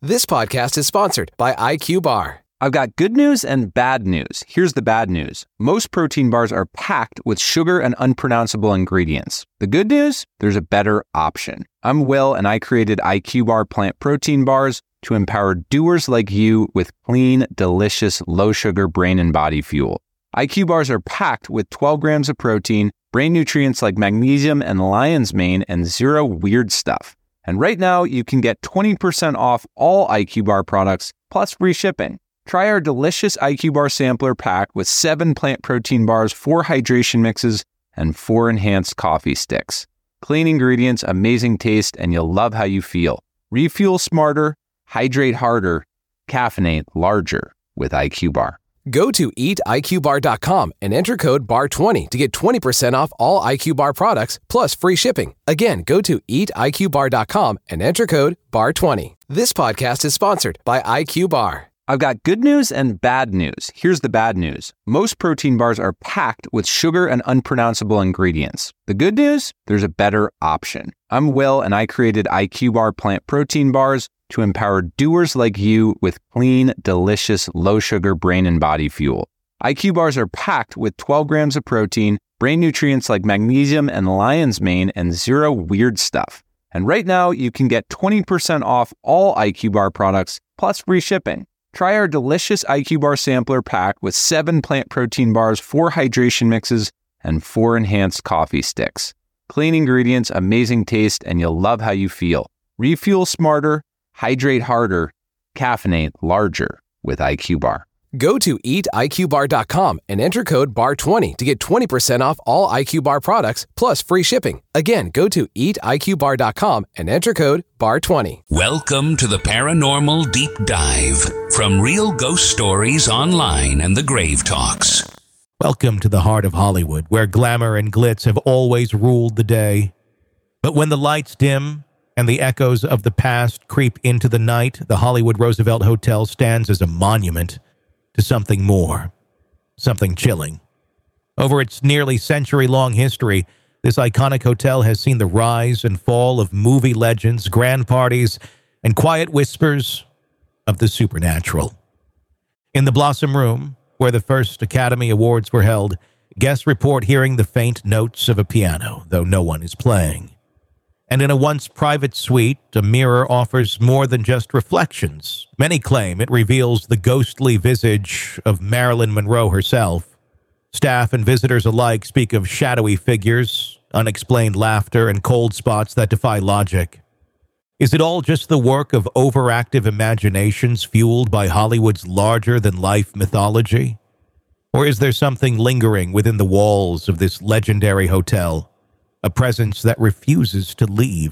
This podcast is sponsored by IQ Bar. I've got good news and bad news. Here's the bad news. Most protein bars are packed with sugar and unpronounceable ingredients. The good news? There's a better option. I'm Will, and I created IQ Bar plant protein bars to empower doers like you with clean, delicious, low-sugar brain and body fuel. IQ Bars are packed with 12 grams of protein, brain nutrients like magnesium and lion's mane, and zero weird stuff. And right now, you can get 20% off all IQ Bar products, plus free shipping. Try our delicious IQ Bar sampler pack with 7 plant protein bars, 4 hydration mixes, and 4 enhanced coffee sticks. Clean ingredients, amazing taste, and you'll love how you feel. Refuel smarter, hydrate harder, caffeinate larger with IQ Bar. Go to eatiqbar.com and enter code BAR20 to get 20% off all IQ Bar products, plus free shipping. Again, go to eatiqbar.com and enter code BAR20. This podcast is sponsored by IQ Bar. I've got good news and bad news. Here's the bad news. Most protein bars are packed with sugar and unpronounceable ingredients. The good news? There's a better option. I'm Will, and I created IQ Bar plant protein bars to empower doers like you with clean, delicious, low-sugar brain and body fuel. IQ Bars are packed with 12 grams of protein, brain nutrients like magnesium and lion's mane, and zero weird stuff. And right now, you can get 20% off all IQ Bar products, plus free shipping. Try our delicious IQ Bar sampler pack with 7 plant protein bars, 4 hydration mixes, and 4 enhanced coffee sticks. Clean ingredients, amazing taste, and you'll love how you feel. Refuel smarter, hydrate harder, caffeinate larger with IQ Bar. Go to eatiqbar.com and enter code BAR20 to get 20% off all IQ Bar products, plus free shipping. Again, go to eatiqbar.com and enter code BAR20. Welcome to the Paranormal Deep Dive from Real Ghost Stories Online and the Grave Talks. Welcome to the heart of Hollywood, where glamour and glitz have always ruled the day. But when the lights dim and the echoes of the past creep into the night, the Hollywood Roosevelt Hotel stands as a monument to something more, something chilling. Over its nearly century-long history, this iconic hotel has seen the rise and fall of movie legends, grand parties, and quiet whispers of the supernatural. In the Blossom Room, where the first Academy Awards were held, guests report hearing the faint notes of a piano, though no one is playing. And in a once private suite, a mirror offers more than just reflections. Many claim it reveals the ghostly visage of Marilyn Monroe herself. Staff and visitors alike speak of shadowy figures, unexplained laughter, and cold spots that defy logic. Is it all just the work of overactive imaginations fueled by Hollywood's larger-than-life mythology? Or is there something lingering within the walls of this legendary hotel? A presence that refuses to leave.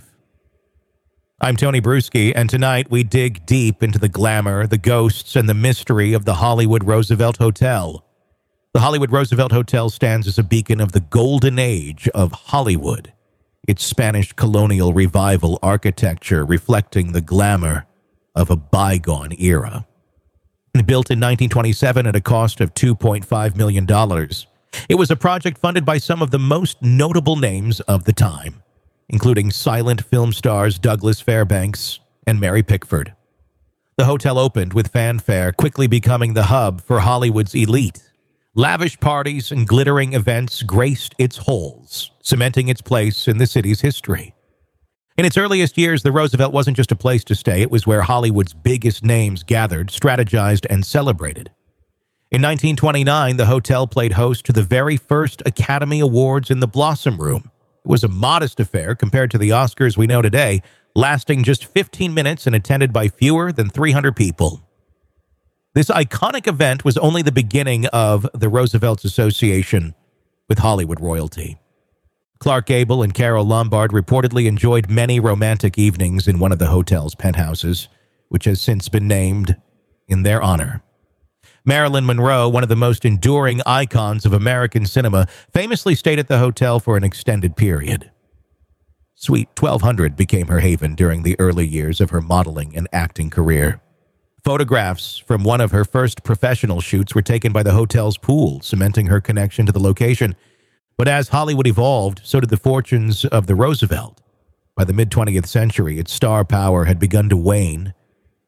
I'm Tony Bruschi, and tonight we dig deep into the glamour, the ghosts, and the mystery of the Hollywood Roosevelt Hotel. The Hollywood Roosevelt Hotel stands as a beacon of the golden age of Hollywood, its Spanish colonial revival architecture reflecting the glamour of a bygone era. Built in 1927 at a cost of $2.5 million, it was a project funded by some of the most notable names of the time, including silent film stars Douglas Fairbanks and Mary Pickford. The hotel opened with fanfare, quickly becoming the hub for Hollywood's elite. Lavish parties and glittering events graced its halls, cementing its place in the city's history. In its earliest years, the Roosevelt wasn't just a place to stay, it was where Hollywood's biggest names gathered, strategized, and celebrated. In 1929, the hotel played host to the very first Academy Awards in the Blossom Room. It was a modest affair compared to the Oscars we know today, lasting just 15 minutes and attended by fewer than 300 people. This iconic event was only the beginning of the Roosevelt's association with Hollywood royalty. Clark Gable and Carole Lombard reportedly enjoyed many romantic evenings in one of the hotel's penthouses, which has since been named in their honor. Marilyn Monroe, one of the most enduring icons of American cinema, famously stayed at the hotel for an extended period. Suite 1200 became her haven during the early years of her modeling and acting career. Photographs from one of her first professional shoots were taken by the hotel's pool, cementing her connection to the location. But as Hollywood evolved, so did the fortunes of the Roosevelt. By the mid-20th century, its star power had begun to wane,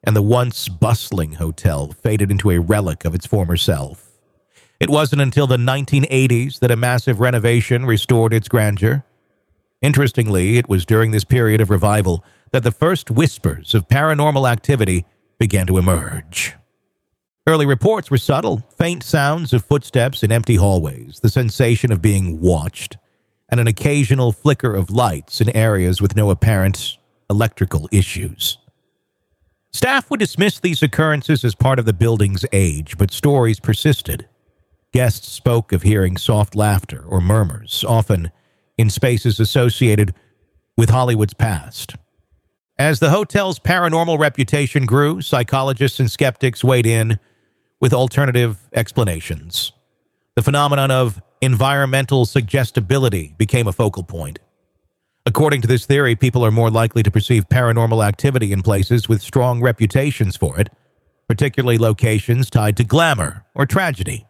and the once bustling hotel faded into a relic of its former self. It wasn't until the 1980s that a massive renovation restored its grandeur. Interestingly, it was during this period of revival that the first whispers of paranormal activity began to emerge. Early reports were subtle, faint sounds of footsteps in empty hallways, the sensation of being watched, and an occasional flicker of lights in areas with no apparent electrical issues. Staff would dismiss these occurrences as part of the building's age, but stories persisted. Guests spoke of hearing soft laughter or murmurs, often in spaces associated with Hollywood's past. As the hotel's paranormal reputation grew, psychologists and skeptics weighed in with alternative explanations. The phenomenon of environmental suggestibility became a focal point. According to this theory, people are more likely to perceive paranormal activity in places with strong reputations for it, particularly locations tied to glamour or tragedy.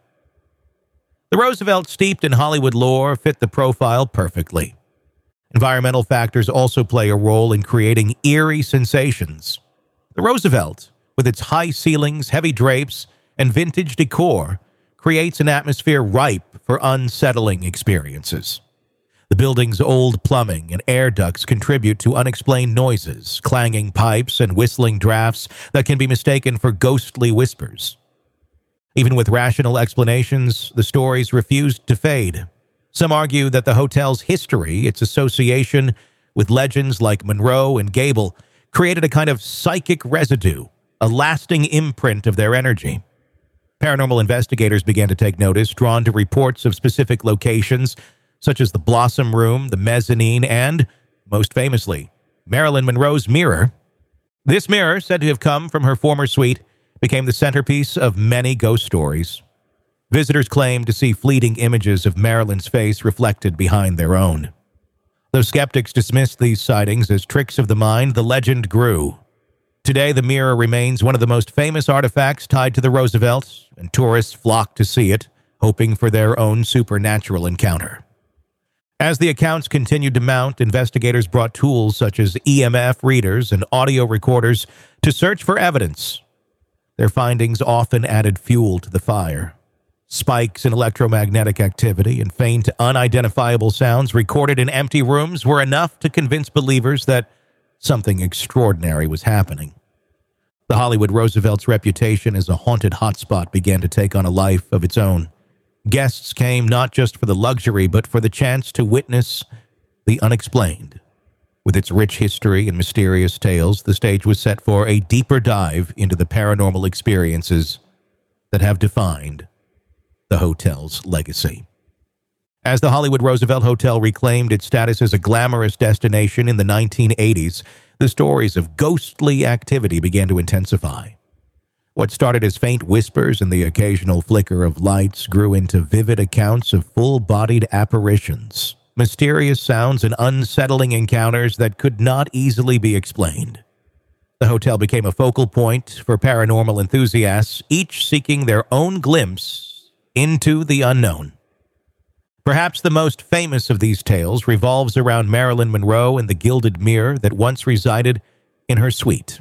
The Roosevelt, steeped in Hollywood lore, fit the profile perfectly. Environmental factors also play a role in creating eerie sensations. The Roosevelt, with its high ceilings, heavy drapes, and vintage decor, creates an atmosphere ripe for unsettling experiences. The building's old plumbing and air ducts contribute to unexplained noises, clanging pipes, and whistling drafts that can be mistaken for ghostly whispers. Even with rational explanations, the stories refused to fade. Some argue that the hotel's history, its association with legends like Monroe and Gable, created a kind of psychic residue, a lasting imprint of their energy. Paranormal investigators began to take notice, drawn to reports of specific locations, such as the Blossom Room, the Mezzanine, and, most famously, Marilyn Monroe's mirror. This mirror, said to have come from her former suite, became the centerpiece of many ghost stories. Visitors claimed to see fleeting images of Marilyn's face reflected behind their own. Though skeptics dismissed these sightings as tricks of the mind, the legend grew. Today, the mirror remains one of the most famous artifacts tied to the Roosevelt, and tourists flock to see it, hoping for their own supernatural encounter. As the accounts continued to mount, investigators brought tools such as EMF readers and audio recorders to search for evidence. Their findings often added fuel to the fire. Spikes in electromagnetic activity and faint, unidentifiable sounds recorded in empty rooms were enough to convince believers that something extraordinary was happening. The Hollywood Roosevelt's reputation as a haunted hotspot began to take on a life of its own. Guests came not just for the luxury, but for the chance to witness the unexplained. With its rich history and mysterious tales, the stage was set for a deeper dive into the paranormal experiences that have defined the hotel's legacy. As the Hollywood Roosevelt Hotel reclaimed its status as a glamorous destination in the 1980s, the stories of ghostly activity began to intensify. What started as faint whispers and the occasional flicker of lights grew into vivid accounts of full-bodied apparitions, mysterious sounds, and unsettling encounters that could not easily be explained. The hotel became a focal point for paranormal enthusiasts, each seeking their own glimpse into the unknown. Perhaps the most famous of these tales revolves around Marilyn Monroe and the gilded mirror that once resided in her suite.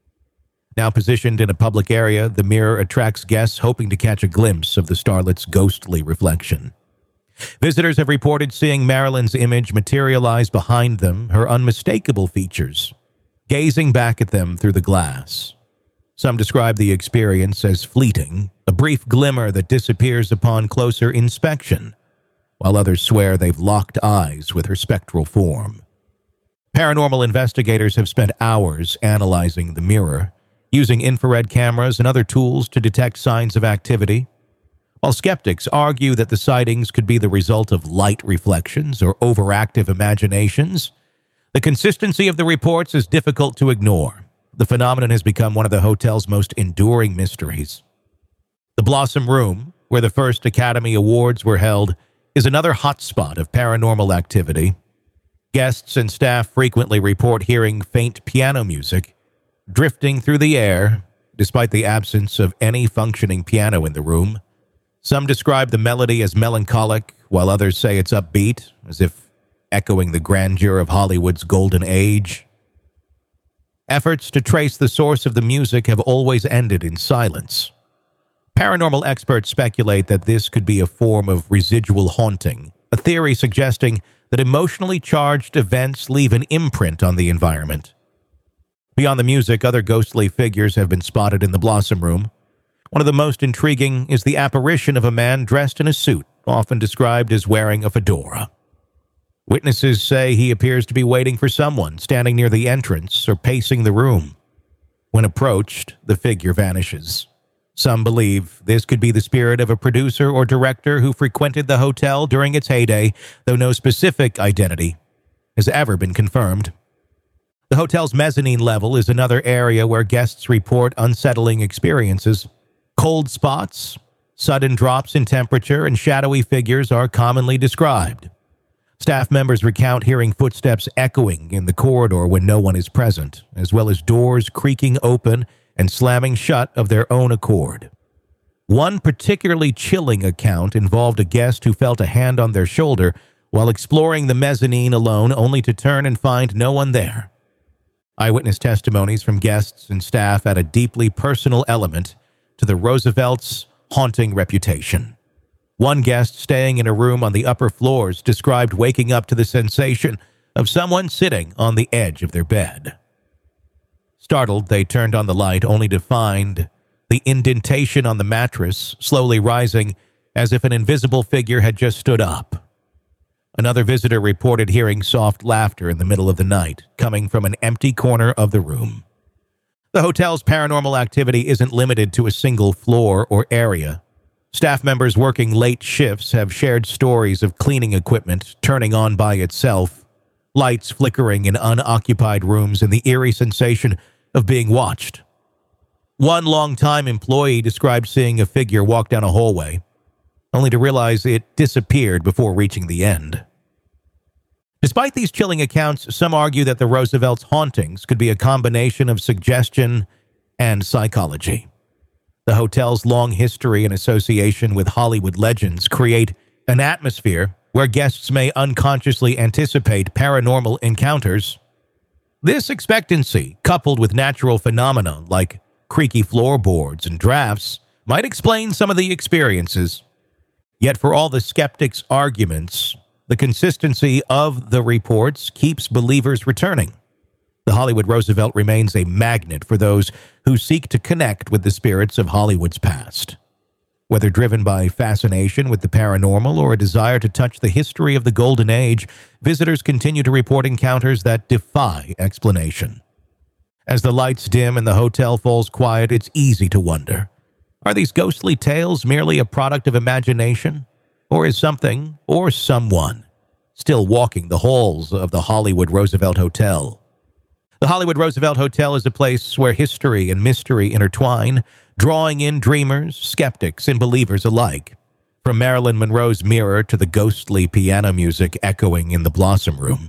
Now positioned in a public area, the mirror attracts guests hoping to catch a glimpse of the starlet's ghostly reflection. Visitors have reported seeing Marilyn's image materialize behind them, her unmistakable features, gazing back at them through the glass. Some describe the experience as fleeting, a brief glimmer that disappears upon closer inspection, while others swear they've locked eyes with her spectral form. Paranormal investigators have spent hours analyzing the mirror, using infrared cameras and other tools to detect signs of activity, while skeptics argue that the sightings could be the result of light reflections or overactive imaginations. The consistency of the reports is difficult to ignore. The phenomenon has become one of the hotel's most enduring mysteries. The Blossom Room, where the first Academy Awards were held, is another hotspot of paranormal activity. Guests and staff frequently report hearing faint piano music drifting through the air, despite the absence of any functioning piano in the room. Some describe the melody as melancholic, while others say it's upbeat, as if echoing the grandeur of Hollywood's golden age. Efforts to trace the source of the music have always ended in silence. Paranormal experts speculate that this could be a form of residual haunting, a theory suggesting that emotionally charged events leave an imprint on the environment. Beyond the music, other ghostly figures have been spotted in the Blossom Room. One of the most intriguing is the apparition of a man dressed in a suit, often described as wearing a fedora. Witnesses say he appears to be waiting for someone, standing near the entrance or pacing the room. When approached, the figure vanishes. Some believe this could be the spirit of a producer or director who frequented the hotel during its heyday, though no specific identity has ever been confirmed. The hotel's mezzanine level is another area where guests report unsettling experiences. Cold spots, sudden drops in temperature, and shadowy figures are commonly described. Staff members recount hearing footsteps echoing in the corridor when no one is present, as well as doors creaking open and slamming shut of their own accord. One particularly chilling account involved a guest who felt a hand on their shoulder while exploring the mezzanine alone, only to turn and find no one there. Eyewitness testimonies from guests and staff add a deeply personal element to the Roosevelt's haunting reputation. One guest staying in a room on the upper floors described waking up to the sensation of someone sitting on the edge of their bed. Startled, they turned on the light only to find the indentation on the mattress slowly rising as if an invisible figure had just stood up. Another visitor reported hearing soft laughter in the middle of the night, coming from an empty corner of the room. The hotel's paranormal activity isn't limited to a single floor or area. Staff members working late shifts have shared stories of cleaning equipment turning on by itself, lights flickering in unoccupied rooms, and the eerie sensation of being watched. One longtime employee described seeing a figure walk down a hallway, only to realize it disappeared before reaching the end. Despite these chilling accounts, some argue that the Roosevelt's hauntings could be a combination of suggestion and psychology. The hotel's long history and association with Hollywood legends create an atmosphere where guests may unconsciously anticipate paranormal encounters. This expectancy, coupled with natural phenomena like creaky floorboards and drafts, might explain some of the experiences. Yet for all the skeptics' arguments, the consistency of the reports keeps believers returning. The Hollywood Roosevelt remains a magnet for those who seek to connect with the spirits of Hollywood's past. Whether driven by fascination with the paranormal or a desire to touch the history of the Golden Age, visitors continue to report encounters that defy explanation. As the lights dim and the hotel falls quiet, it's easy to wonder, are these ghostly tales merely a product of imagination? Or is something, or someone, still walking the halls of the Hollywood Roosevelt Hotel? The Hollywood Roosevelt Hotel is a place where history and mystery intertwine, drawing in dreamers, skeptics, and believers alike. From Marilyn Monroe's mirror to the ghostly piano music echoing in the Blossom Room.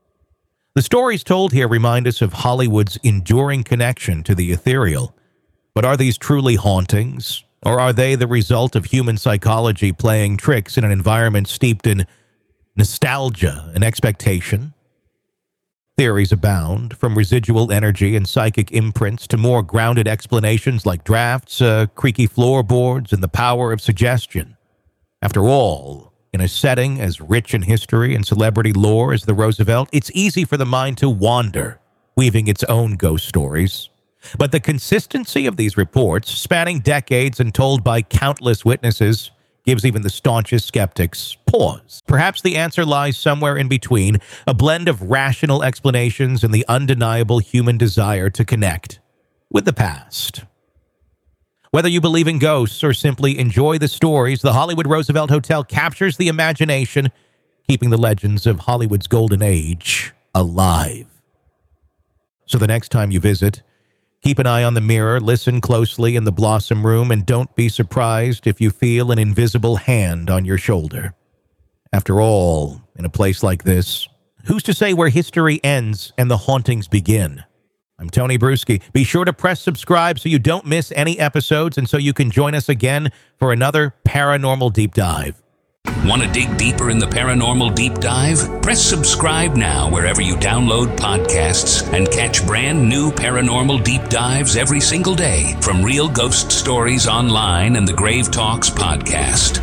The stories told here remind us of Hollywood's enduring connection to the ethereal. But are these truly hauntings? Or are they the result of human psychology playing tricks in an environment steeped in nostalgia and expectation? Theories abound, from residual energy and psychic imprints to more grounded explanations like drafts, creaky floorboards, and the power of suggestion. After all, in a setting as rich in history and celebrity lore as the Roosevelt, it's easy for the mind to wander, weaving its own ghost stories. But the consistency of these reports, spanning decades and told by countless witnesses, gives even the staunchest skeptics pause. Perhaps the answer lies somewhere in between, a blend of rational explanations and the undeniable human desire to connect with the past. Whether you believe in ghosts or simply enjoy the stories, the Hollywood Roosevelt Hotel captures the imagination, keeping the legends of Hollywood's golden age alive. So the next time you visit, keep an eye on the mirror, listen closely in the Blossom Room, and don't be surprised if you feel an invisible hand on your shoulder. After all, in a place like this, who's to say where history ends and the hauntings begin? I'm Tony Bruschi. Be sure to press subscribe so you don't miss any episodes and so you can join us again for another paranormal deep dive. Want to dig deeper in the paranormal deep dive? Press subscribe now wherever you download podcasts and catch brand new paranormal deep dives every single day from Real Ghost Stories Online and the Grave Talks podcast.